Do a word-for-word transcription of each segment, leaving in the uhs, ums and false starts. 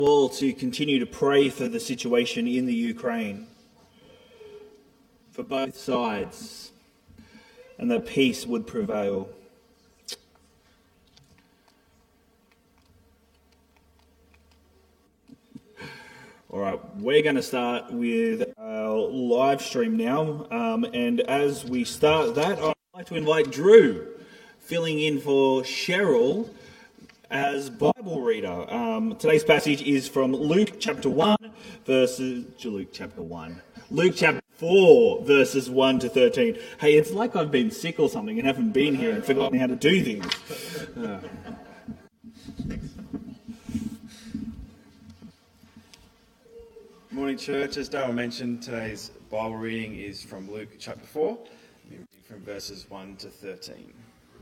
all to continue to pray for the situation in the Ukraine, for both sides, and that peace would prevail. All right, we're going to start with our live stream now, um, and as we start that, I'd like to invite Drew, filling in for Cheryl, as Bible reader. Um, today's passage is from Luke chapter one, verses... Luke chapter one. Luke chapter four, verses one to thirteen. Hey, it's like I've been sick or something and haven't been here and forgotten how to do things. Uh. Morning, church. As Darryl mentioned, today's Bible reading is from Luke chapter four, from verses one to thirteen.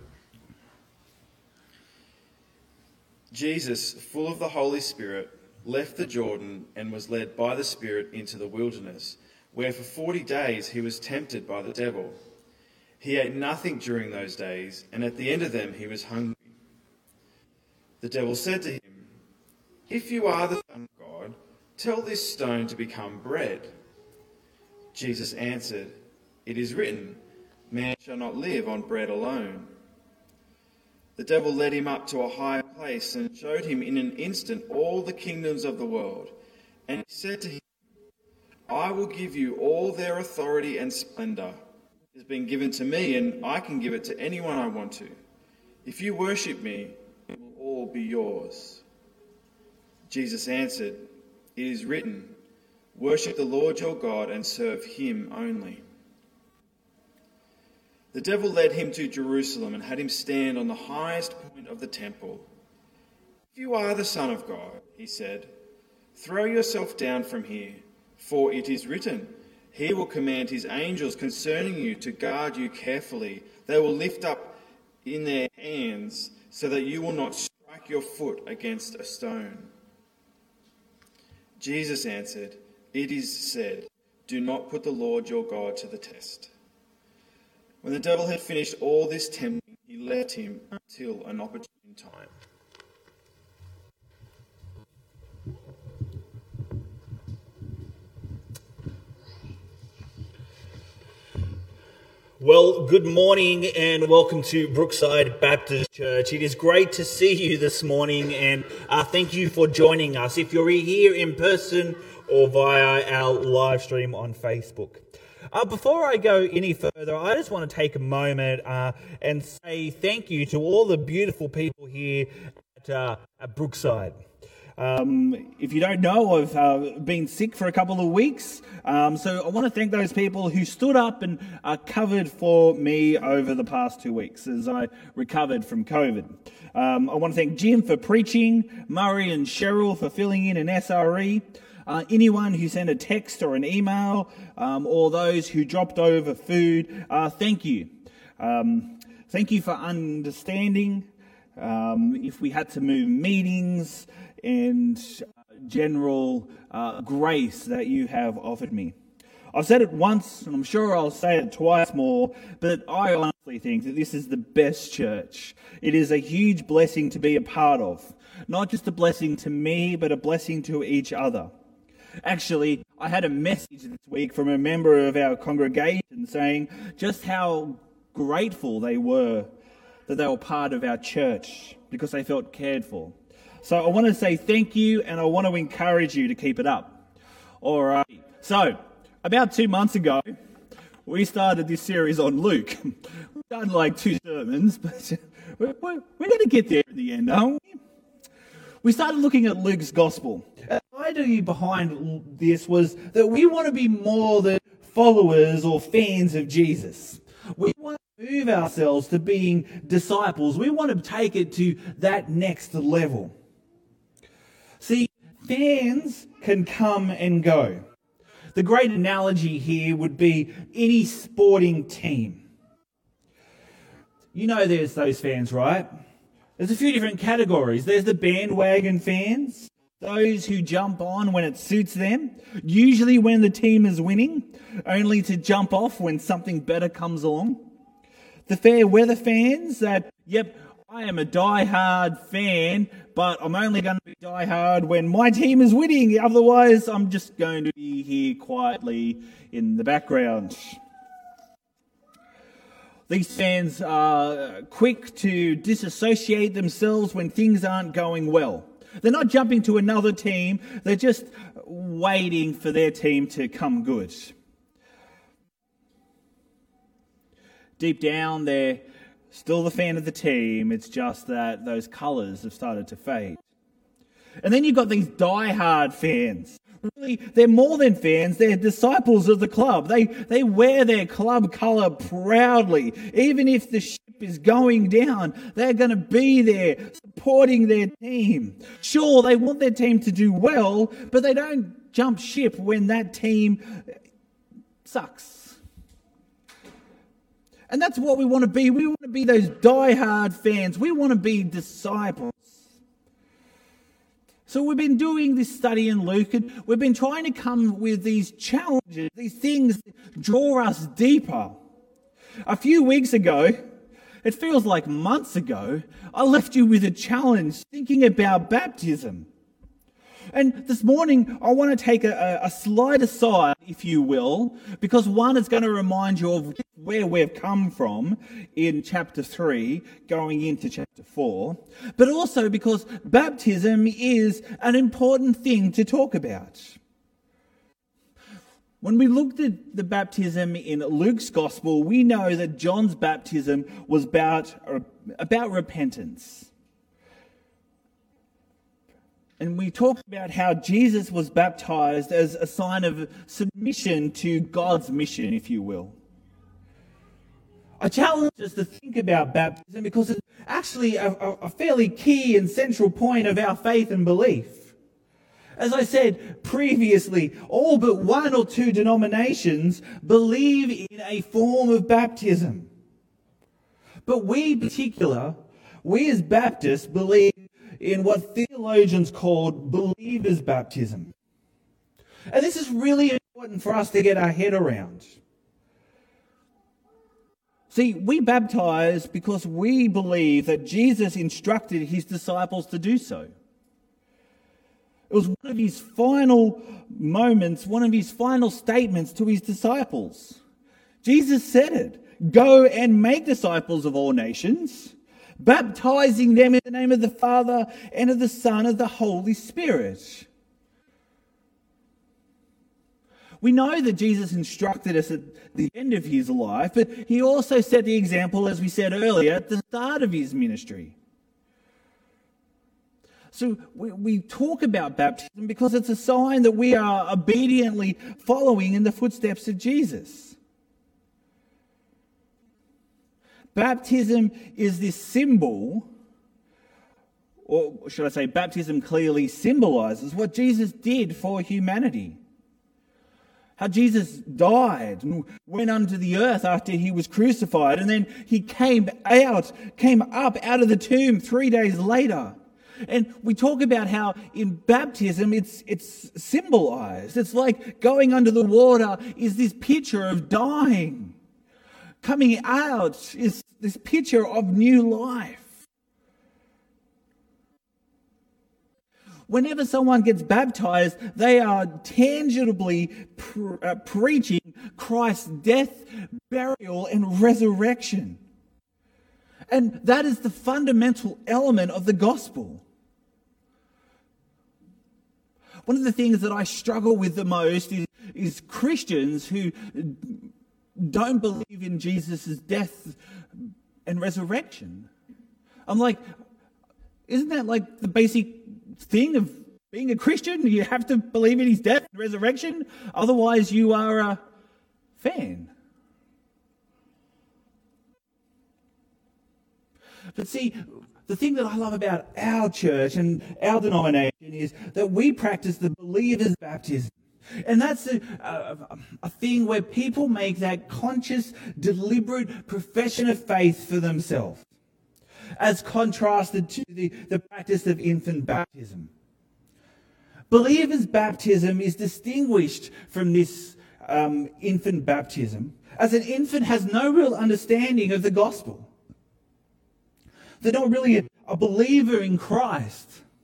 Jesus, full of the Holy Spirit, left the Jordan and was led by the Spirit into the wilderness, where for forty days he was tempted by the devil. He ate nothing during those days, and at the end of them he was hungry. The devil said to him, "If you are the Son of God, tell this stone to become bread." Jesus answered, "It is written, man shall not live on bread alone." The devil led him up to a high place and showed him in an instant all the kingdoms of the world. And he said to him, "I will give you all their authority and splendour. It has been given to me, and I can give it to anyone I want to. If you worship me, it will all be yours." Jesus answered, "It is written, worship the Lord your God and serve him only." The devil led him to Jerusalem and had him stand on the highest point of the temple. "If you are the Son of God," he said, "throw yourself down from here, for it is written, he will command his angels concerning you to guard you carefully. They will lift up in their hands so that you will not strike your foot against a stone." Jesus answered, "It is said, do not put the Lord your God to the test." When the devil had finished all this tempting, he left him until an opportune time. Well, good morning and welcome to Brookside Baptist Church. It is great to see you this morning, and uh, thank you for joining us, if you're here in person or via our live stream on Facebook. Uh, before I go any further, I just want to take a moment uh, and say thank you to all the beautiful people here at, uh, at Brookside. Um, if you don't know, I've uh, been sick for a couple of weeks, um, so I want to thank those people who stood up and uh, covered for me over the past two weeks as I recovered from COVID. Um, I want to thank Jim for preaching, Murray and Cheryl for filling in an S R E, uh, anyone who sent a text or an email, um, or those who dropped over food, uh, thank you. Um, thank you for understanding um, if we had to move meetings, and general uh, grace that you have offered me. I've said it once, and I'm sure I'll say it twice more, but I honestly think that this is the best church. It is a huge blessing to be a part of. Not just a blessing to me, but a blessing to each other. Actually, I had a message this week from a member of our congregation saying just how grateful they were that they were part of our church because they felt cared for. So I want to say thank you, and I want to encourage you to keep it up. All right. So about two months ago, we started this series on Luke. We've done like two sermons, but we're, we're, we're going to get there in the end, aren't we? We started looking at Luke's gospel. The idea behind this was that we want to be more than followers or fans of Jesus. We want to move ourselves to being disciples. We want to take it to that next level. See, fans can come and go. The great analogy here would be any sporting team. You know there's those fans, right? There's a few different categories. There's the bandwagon fans, those who jump on when it suits them, usually when the team is winning, only to jump off when something better comes along. The fair weather fans that, yep, I am a die-hard fan, but I'm only going to be diehard when my team is winning. Otherwise, I'm just going to be here quietly in the background. These fans are quick to disassociate themselves when things aren't going well. They're not jumping to another team. They're just waiting for their team to come good. Deep down, they're still the fan of the team. It's just that those colours have started to fade. And then you've got these die-hard fans. Really, they're more than fans. They're disciples of the club. They they wear their club colour proudly. Even if the ship is going down, they're going to be there supporting their team. Sure, they want their team to do well, but they don't jump ship when that team sucks. And that's what we want to be. We want to be those die-hard fans. We want to be disciples. So we've been doing this study in Luke, and we've been trying to come with these challenges, these things that draw us deeper. A few weeks ago, it feels like months ago, I left you with a challenge thinking about baptism. And this morning, I want to take a, a slide aside, if you will, because one, it's going to remind you of where we've come from in chapter three, going into chapter four, but also because baptism is an important thing to talk about. When we looked at the baptism in Luke's gospel, we know that John's baptism was about, about repentance. And we talked about how Jesus was baptized as a sign of submission to God's mission, if you will. I challenge us to think about baptism because it's actually a, a fairly key and central point of our faith and belief. As I said previously, all but one or two denominations believe in a form of baptism. But we in particular, we as Baptists believe in what theologians call believer's baptism. And this is really important for us to get our head around. See, we baptize because we believe that Jesus instructed his disciples to do so. It was one of his final moments, one of his final statements to his disciples. Jesus said it, "Go and make disciples of all nations, baptizing them in the name of the Father and of the Son and of the Holy Spirit." We know that Jesus instructed us at the end of his life, but he also set the example, as we said earlier, at the start of his ministry. So we, we talk about baptism because it's a sign that we are obediently following in the footsteps of Jesus. Baptism is this symbol, or should I say, baptism clearly symbolizes what Jesus did for humanity. How Jesus died and went unto the earth after he was crucified, and then he came out, came up out of the tomb three days later. And we talk about how in baptism it's it's symbolized. It's like going under the water is this picture of dying. Coming out is this picture of new life. Whenever someone gets baptized, they are tangibly pre- uh, preaching Christ's death, burial, and resurrection. And that is the fundamental element of the gospel. One of the things that I struggle with the most is, is Christians who don't believe in Jesus' death and resurrection. I'm like, isn't that like the basic thing of being a Christian? You have to believe in his death and resurrection, otherwise you are a fan. But see, the thing that I love about our church and our denomination is that we practice the believer's baptism. And that's a, a, a thing where people make that conscious, deliberate profession of faith for themselves, as contrasted to the, the practice of infant baptism. Believer's baptism is distinguished from this um, infant baptism, as an infant has no real understanding of the gospel. They're not really a, a believer in Christ.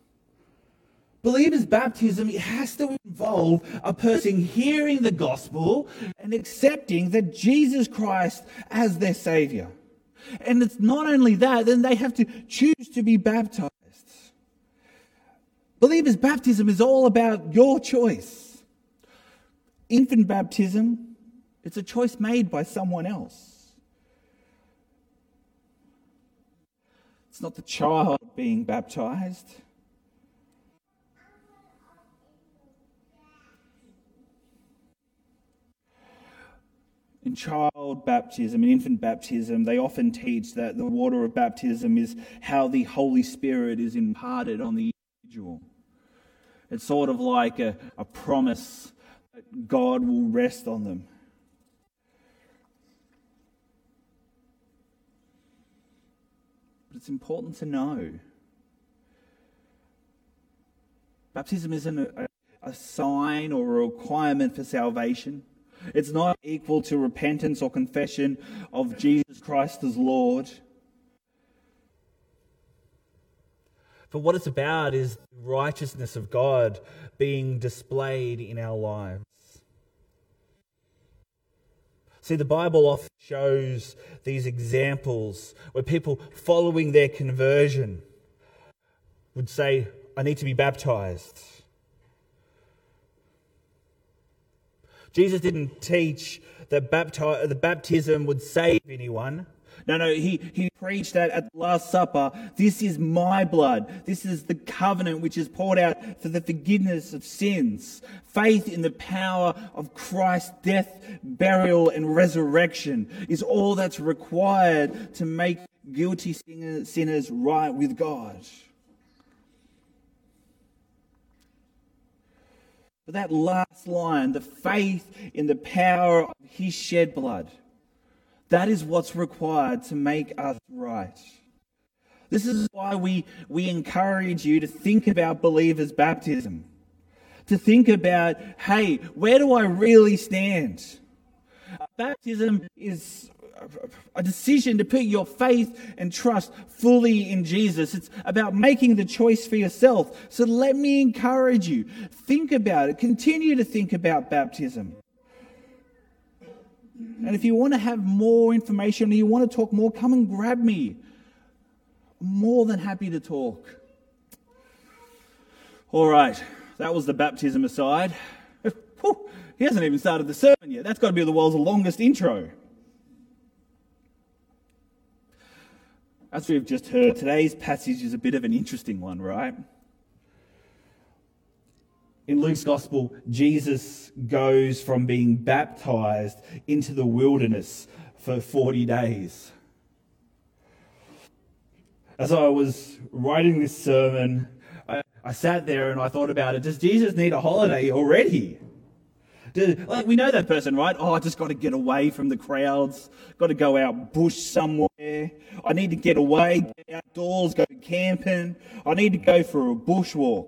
Believer's baptism, it has to involve a person hearing the gospel and accepting that Jesus Christ as their Saviour. And it's not only that, then they have to choose to be baptized. Believer's baptism is all about your choice. Infant baptism, it's a choice made by someone else. It's not the child being baptized. In child baptism, in infant baptism, they often teach that the water of baptism is how the Holy Spirit is imparted on the individual. It's sort of like a, a promise that God will rest on them. But it's important to know, baptism isn't a, a sign or a requirement for salvation. It's not equal to repentance or confession of Jesus Christ as Lord. But what it's about is the righteousness of God being displayed in our lives. See, the Bible often shows these examples where people following their conversion would say, I need to be baptized. Jesus didn't teach that bapti- the baptism would save anyone. No, no, he, he preached that at the Last Supper. This is my blood. This is the covenant which is poured out for the forgiveness of sins. Faith in the power of Christ's death, burial, and resurrection is all that's required to make guilty sinners right with God. But that last line, the faith in the power of his shed blood, that is what's required to make us right. This is why we, we encourage you to think about believers' baptism. To think about, hey, where do I really stand? Baptism is a decision to put your faith and trust fully in Jesus. It's about making the choice for yourself. So let me encourage you. Think about it. Continue to think about baptism. And if you want to have more information or you want to talk more, come and grab me. I'm more than happy to talk. All right, that was the baptism aside. He hasn't even started the sermon yet. That's got to be the world's longest intro. As we've just heard, today's passage is a bit of an interesting one, right? In Luke's Gospel, Jesus goes from being baptized into the wilderness for forty days. As I was writing this sermon, I, I sat there and I thought about it. Does Jesus need a holiday already? Do, like we know that person, right? Oh, I just got to get away from the crowds. Got to go out bush somewhere. I need to get away, get outdoors, go camping. I need to go for a bushwalk.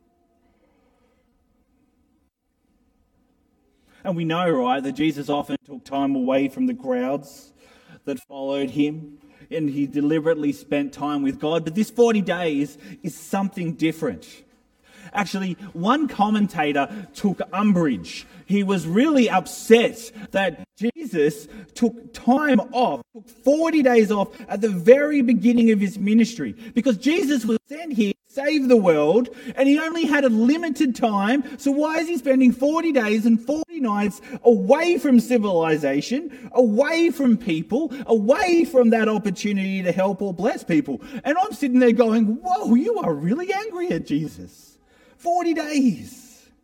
And we know, right, that Jesus often took time away from the crowds that followed him. And he deliberately spent time with God. But this forty days is something different. Actually, one commentator took umbrage. He was really upset that Jesus took time off, took forty days off at the very beginning of his ministry. Because Jesus was sent here to save the world, and he only had a limited time. So why is he spending forty days and forty nights away from civilization, away from people, away from that opportunity to help or bless people? And I'm sitting there going, whoa, you are really angry at Jesus. forty days.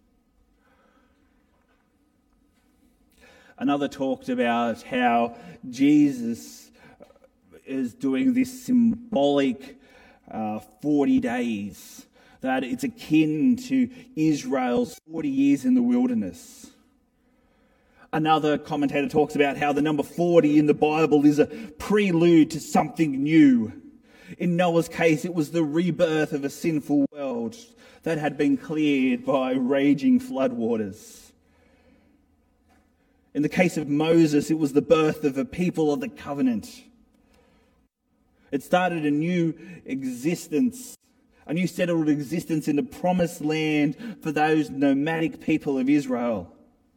Another talked about how Jesus is doing this symbolic uh, forty days, that it's akin to Israel's forty years in the wilderness. Another commentator talks about how the number forty in the Bible is a prelude to something new. In Noah's case, it was the rebirth of a sinful world that had been cleared by raging floodwaters. In the case of Moses, it was the birth of a people of the covenant. It started a new existence a new settled existence in the promised land for those nomadic people of Israel.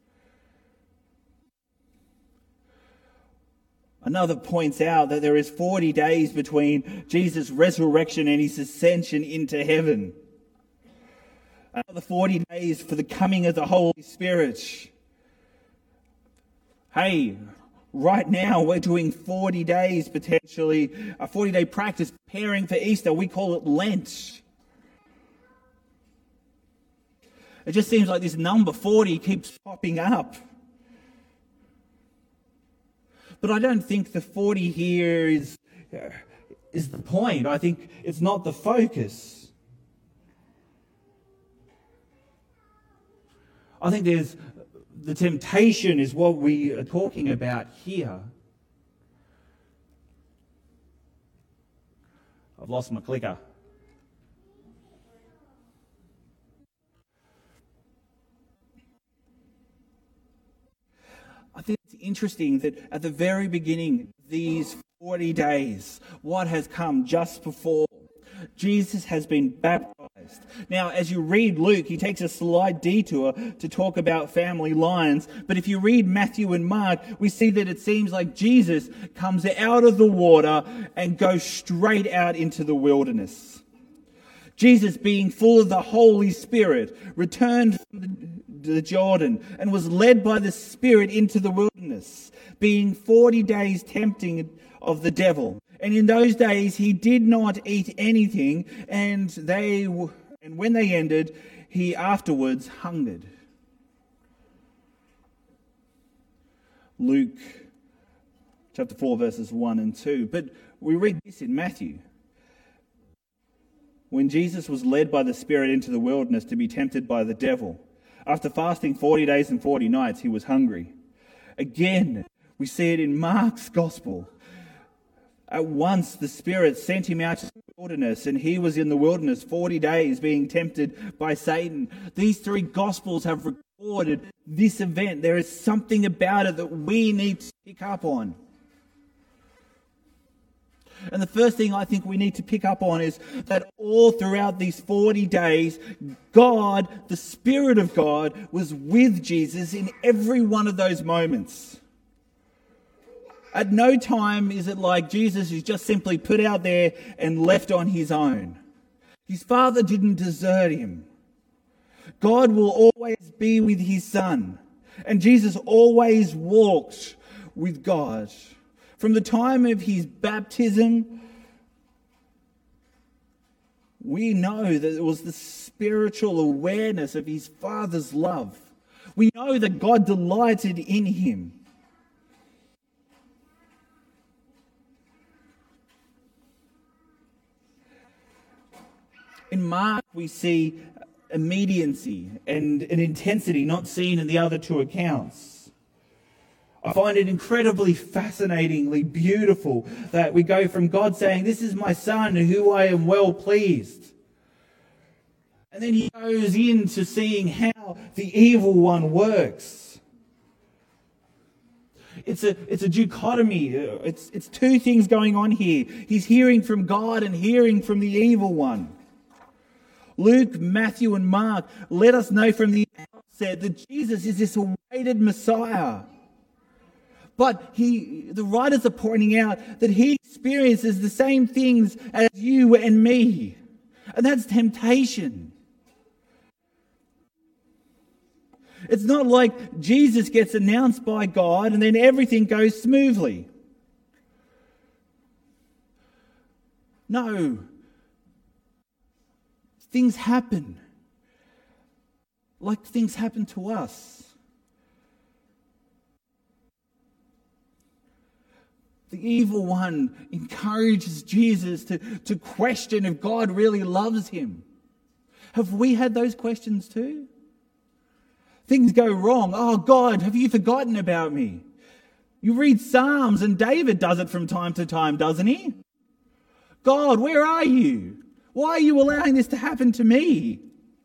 Another points out that there is forty days between Jesus' resurrection and his ascension into heaven. Another forty days for the coming of the Holy Spirit. Hey, right now we're doing forty days potentially, a forty-day practice preparing for Easter. We call it Lent. It just seems like this number forty keeps popping up. But I don't think the forty here is, is the point. I think it's not the focus. I think there's the temptation is what we are talking about here. I've lost my clicker. I think it's interesting that at the very beginning, these forty days, what has come just before? Jesus has been baptized. Now, as you read Luke, he takes a slight detour to talk about family lines. But if you read Matthew and Mark, we see that it seems like Jesus comes out of the water and goes straight out into the wilderness. Jesus, being full of the Holy Spirit, returned from the Jordan and was led by the Spirit into the wilderness, being forty days tempting of the devil. And in those days he did not eat anything, and they and when they ended, he afterwards hungered. Luke chapter four, verses one and two. But we read this in Matthew. When Jesus was led by the Spirit into the wilderness to be tempted by the devil, after fasting forty days and forty nights, he was hungry. Again, we see it in Mark's Gospel. At once the Spirit sent him out to the wilderness, and he was in the wilderness forty days being tempted by Satan. These three Gospels have recorded this event. There is something about it that we need to pick up on. And the first thing I think we need to pick up on is that all throughout these forty days, God, the Spirit of God, was with Jesus in every one of those moments. At no time is it like Jesus is just simply put out there and left on his own. His Father didn't desert him. God will always be with his Son. And Jesus always walked with God. From the time of his baptism, we know that it was the spiritual awareness of his Father's love. We know that God delighted in him. In Mark, we see immediacy and an intensity not seen in the other two accounts. I find it incredibly fascinatingly beautiful that we go from God saying, "This is my Son, who I am well pleased." And then he goes into seeing how the evil one works. It's a, it's a dichotomy. It's, it's two things going on here. He's hearing from God and hearing from the evil one. Luke, Matthew, and Mark let us know from the outset that Jesus is this awaited Messiah. But he, the writers are pointing out that he experiences the same things as you and me. And that's temptation. It's not like Jesus gets announced by God and then everything goes smoothly. No. Things happen. Like things happen to us. The evil one encourages Jesus to, to question if God really loves him. Have we had those questions too? Things go wrong. Oh God, have you forgotten about me? You read Psalms and David does it from time to time, doesn't he? God, where are you? Why are you allowing this to happen to me?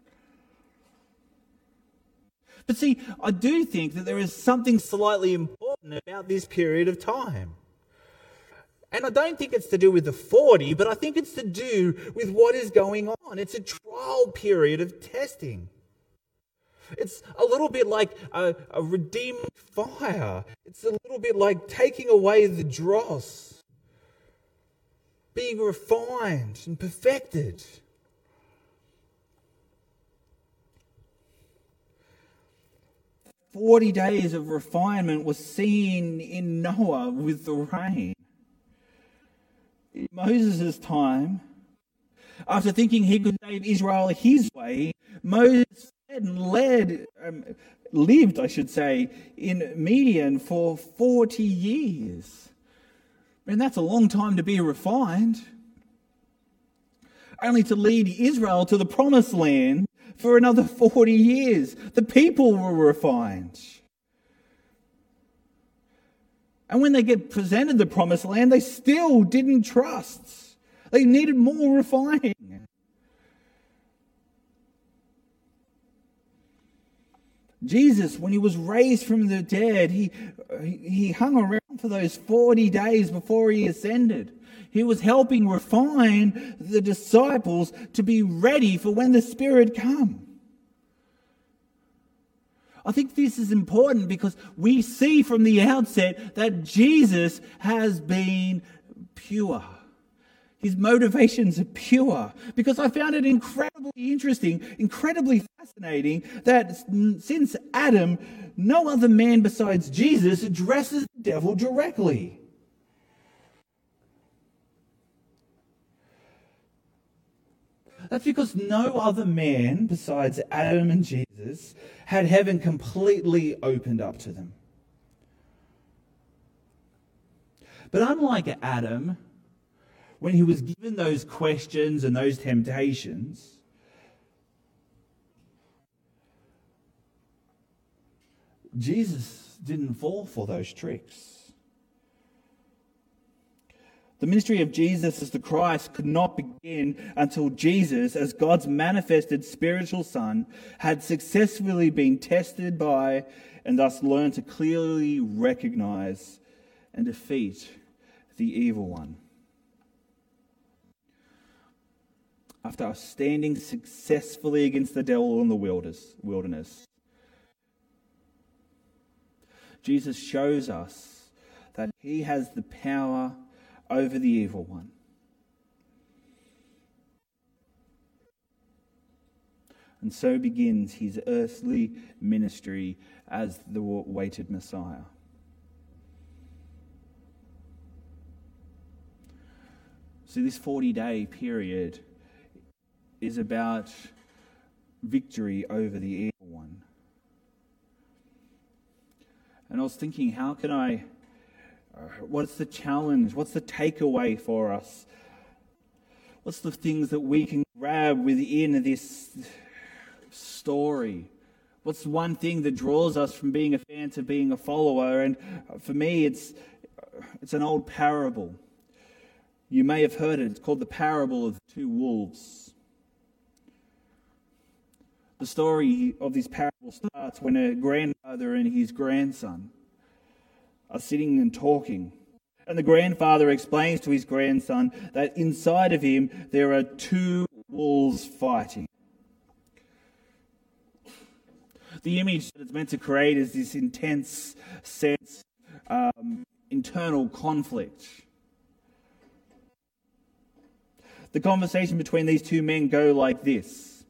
But see, I do think that there is something slightly important about this period of time. And I don't think it's to do with the forty, but I think it's to do with what is going on. It's a trial period of testing. It's a little bit like a, a redeeming fire. It's a little bit like taking away the dross, being refined and perfected. Forty days of refinement was seen in Noah with the rain. In Moses' time, after thinking he could save Israel his way, Moses fled and led, um, lived, I should say, in Midian for forty years. And that's a long time to be refined. Only to lead Israel to the promised land for another forty years. The people were refined. And when they get presented the promised land, they still didn't trust. They needed more refining. Jesus, when he was raised from the dead, he, he hung around for those forty days before he ascended. He was helping refine the disciples to be ready for when the Spirit comes. I think this is important because we see from the outset that Jesus has been pure. His motivations are pure. Because I found it incredibly interesting, incredibly fascinating that since Adam, no other man besides Jesus addresses the devil directly. That's because no other man besides Adam and Jesus had heaven completely opened up to them. But unlike Adam, when he was given those questions and those temptations, Jesus didn't fall for those tricks. The ministry of Jesus as the Christ could not begin until Jesus, as God's manifested spiritual Son, had successfully been tested by and thus learned to clearly recognize and defeat the evil one. After standing successfully against the devil in the wilderness, Jesus shows us that he has the power over the evil one. And so begins his earthly ministry as the awaited Messiah. So this forty-day period is about victory over the evil one. And I was thinking, how can I What's the challenge? What's the takeaway for us? What's the things that we can grab within this story? What's one thing that draws us from being a fan to being a follower? And for me, it's it's an old parable. You may have heard it. It's called the parable of the two wolves. The story of this parable starts when a grandfather and his grandson are sitting and talking. And the grandfather explains to his grandson that inside of him there are two wolves fighting. The image that it's meant to create is this intense sense of um, internal conflict. The conversation between these two men go like this.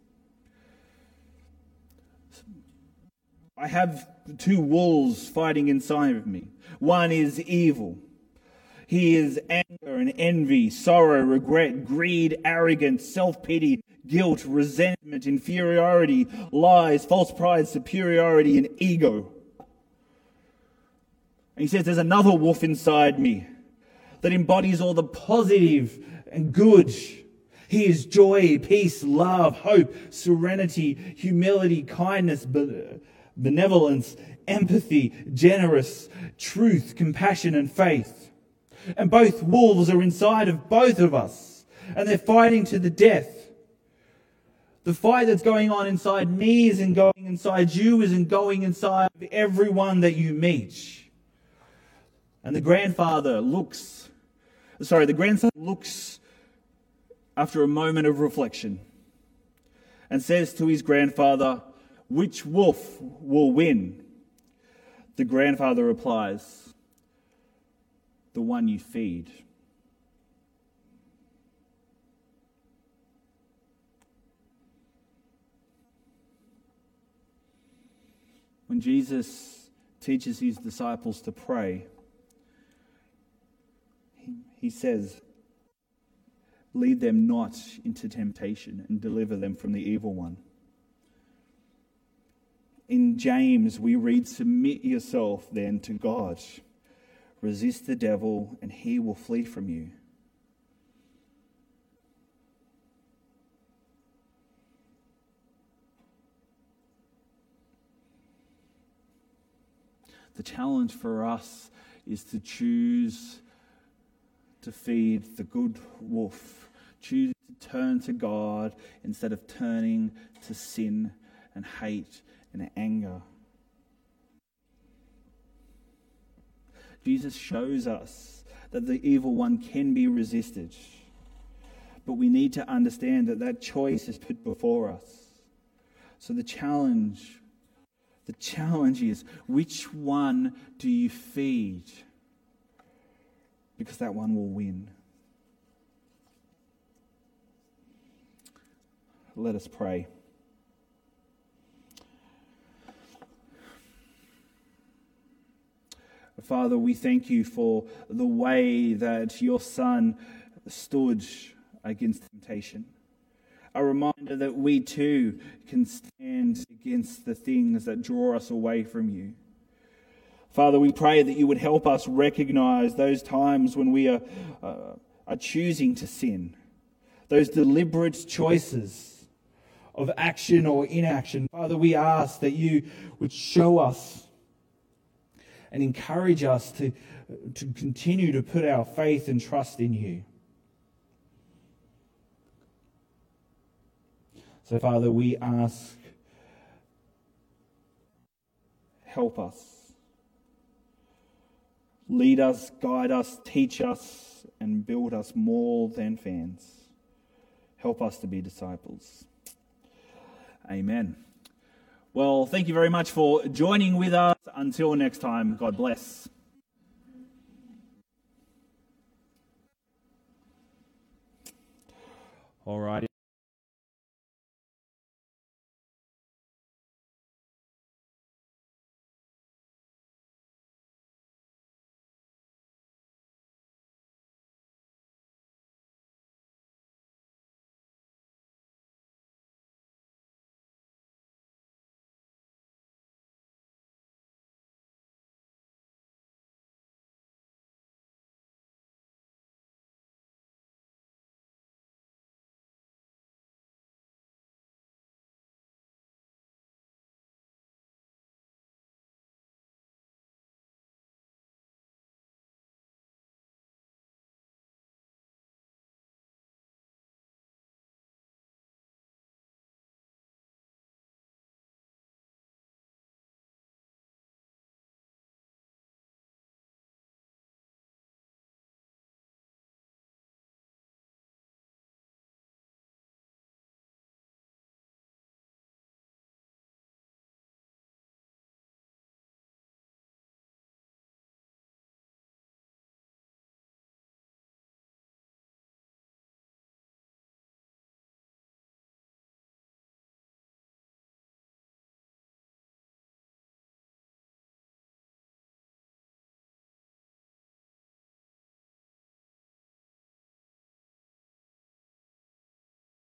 I have two wolves fighting inside of me. One is evil. He is anger and envy, sorrow, regret, greed, arrogance, self-pity, guilt, resentment, inferiority, lies, false pride, superiority, and ego. And he says there's another wolf inside me that embodies all the positive and good. He is joy, peace, love, hope, serenity, humility, kindness, benevolence, empathy, generous, truth, compassion, and faith. And both wolves are inside of both of us, and they're fighting to the death. The fight that's going on inside me isn't going inside you, isn't going inside everyone that you meet. And the grandfather looks Sorry, the grandson looks after a moment of reflection and says to his grandfather, "Which wolf will win?" The grandfather replies, "The one you feed." When Jesus teaches his disciples to pray, he, he says, "Lead them not into temptation and deliver them from the evil one." In James, we read, "Submit yourself then to God. Resist the devil and he will flee from you." The challenge for us is to choose to feed the good wolf. Choose to turn to God instead of turning to sin and hate and anger. Jesus shows us that the evil one can be resisted, but we need to understand that that choice is put before us. So the challenge The challenge is, which one do you feed? Because that one will win. Let us pray. Father, we thank you for the way that your Son stood against temptation. A reminder that we too can stand against the things that draw us away from you. Father, we pray that you would help us recognize those times when we are, uh, are choosing to sin, those deliberate choices of action or inaction. Father, we ask that you would show us and encourage us to, to continue to put our faith and trust in you. So, Father, we ask, help us. Lead us, guide us, teach us, and build us more than fans. Help us to be disciples. Amen. Well, thank you very much for joining with us. Until next time, God bless. All right.